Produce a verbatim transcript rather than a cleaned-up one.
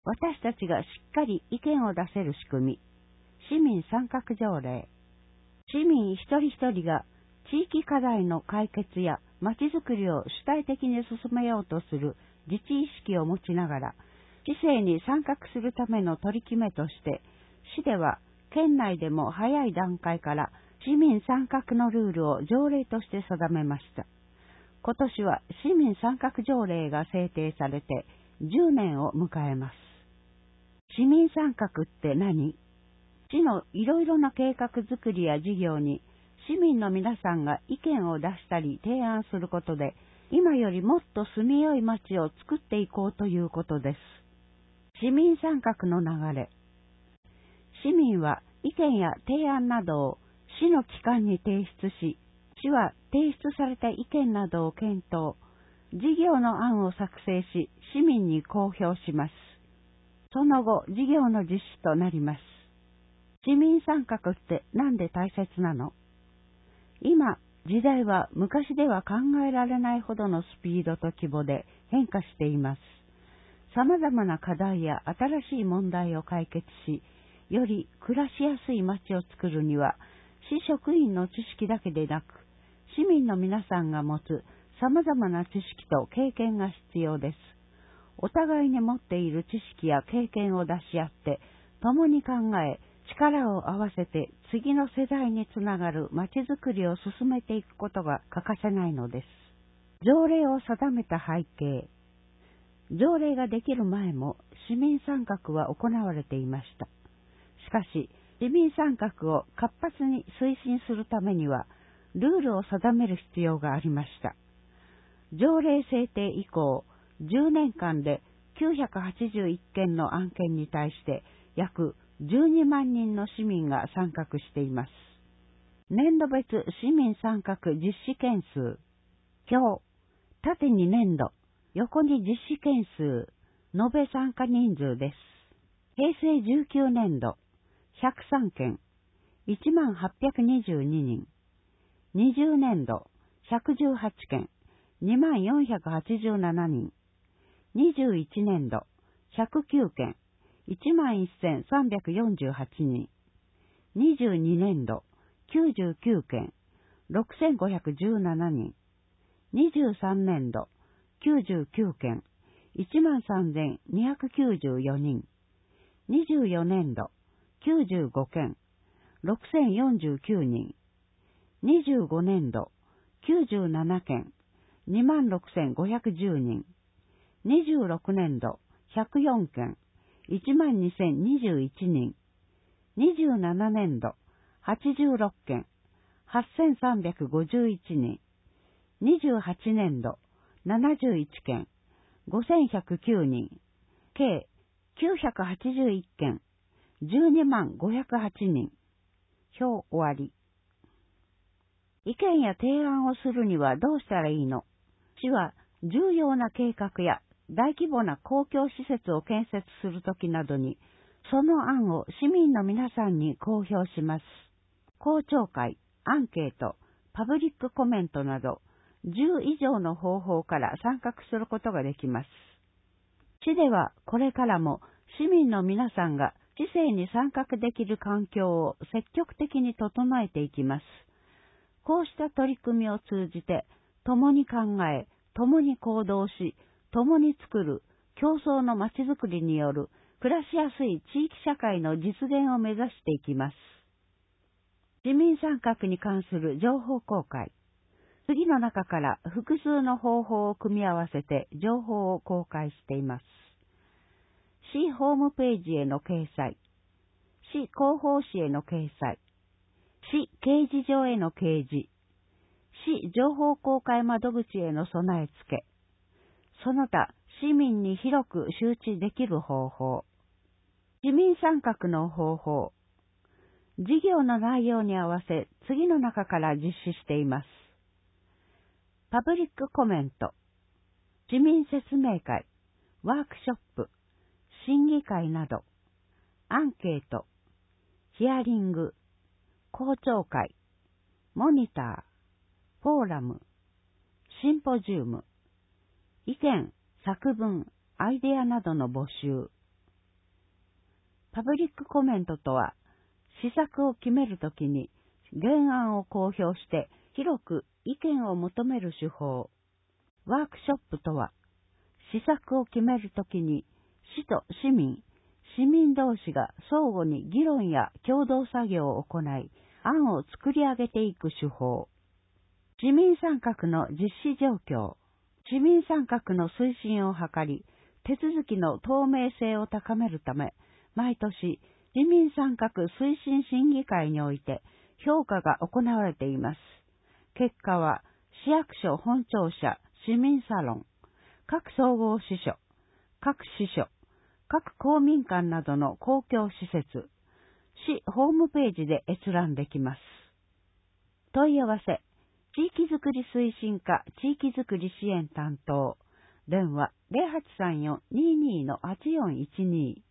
私たちがしっかり意見を出せる仕組み、市民参画条例。市民一人一人が地域課題の解決やまちづくりを主体的に進めようとする自治意識を持ちながら、市政に参画するための取り決めとして、市では県内でも早い段階から市民参画のルールを条例として定めました。今年は市民参画条例が制定されてじゅうねんを迎えます。市民参画って何？市のいろいろな計画づくりや事業に市民の皆さんが意見を出したり提案することで、今よりもっと住みよい街を作っていこうということです。市民参画の流れ。市民は意見や提案などを市の機関に提出し、市は提出された意見などを検討、事業の案を作成し、市民に公表します。その後、事業の実施となります。市民参画ってなんで大切なの？今、時代は昔では考えられないほどのスピードと規模で変化しています。様々な課題や新しい問題を解決し、より暮らしやすい街を作るには、市職員の知識だけでなく、市民の皆さんが持つ様々な知識と経験が必要です。お互いに持っている知識や経験を出し合って、共に考え、力を合わせて次の世代につながるまちづくりを進めていくことが欠かせないのです。条例を定めた背景。条例ができる前も市民参画は行われていました。しかし、市民参画を活発に推進するためには、ルールを定める必要がありました。条例制定以降、じゅうねんかんできゅうひゃくはちじゅういっけんの案件に対して約じゅうにまんにんの市民が参画しています。年度別市民参画実施件数。表、縦に年度、横に実施件数、延べ参加人数です。へいせいじゅうきゅうねんど、ひゃくさんけん、いちまんはっぴゃくにじゅうににん。にじゅうねんど、ひゃくじゅうはちけん、にまんよんひゃくはちじゅうななにん。にじゅういちねんど、ひゃくきゅうけん、いちまんせんさんびゃくよんじゅうはちにん。にじゅうにねんど、きゅうじゅうきゅうけん、ろくせんごひゃくじゅうななにん。にじゅうさんねんど、きゅうじゅうきゅうけん、いちまんさんぜんにひゃくきゅうじゅうよにん。にじゅうよねんど、きゅうじゅうごけん、ろくせんよんじゅうきゅうにん。にじゅうごねんど、きゅうじゅうななけん、にまんろくせんごひゃくじゅうにん。にじゅうろくねんど、ひゃくよんけん、いちまんにせんにじゅういちにん。にじゅうななねんど、はちじゅうろっけん、はっせんさんびゃくごじゅういちにん。にじゅうはちねんど、ななじゅういっけん、ごせんひゃくきゅうにん。計きゅうひゃくはちじゅういっけん、じゅうにまんごひゃくはちにん。表終わり。意見や提案をするにはどうしたらいいの？市は重要な計画や大規模な公共施設を建設するときなどに、その案を市民の皆さんに公表します。公聴会、アンケート、パブリックコメントなど、じゅういじょうの方法から参画することができます。市ではこれからも市民の皆さんが市政に参画できる環境を積極的に整えていきます。こうした取り組みを通じて、共に考え、共に行動し、共に作る共創のまちづくりによる暮らしやすい地域社会の実現を目指していきます。市民参画に関する情報公開。次の中から複数の方法を組み合わせて情報を公開しています。市ホームページへの掲載、市広報誌への掲載、市掲示場への掲示、市情報公開窓口への備え付け、その他市民に広く周知できる方法、市民参画の方法、事業の内容に合わせ次の中から実施しています。パブリックコメント、市民説明会、ワークショップ、審議会など、アンケート、ヒアリング、公聴会、モニター、フォーラム、シンポジウム、意見、作文、アイデアなどの募集、 パブリックコメントとは、施策を決めるときに原案を公表して広く意見を求める手法。ワークショップとは、施策を決めるときに市と市民、市民同士が相互に議論や共同作業を行い、案を作り上げていく手法。市民参画の実施状況。市民参画の推進を図り、手続きの透明性を高めるため、毎年、市民参画推進審議会において評価が行われています。結果は、市役所本庁舎、市民サロン、各総合支所、各支所、各公民館などの公共施設、市ホームページで閲覧できます。問い合わせ、地域づくり推進課地域づくり支援担当、電話 ゼロはちさんよん にーにー はちよんいちにー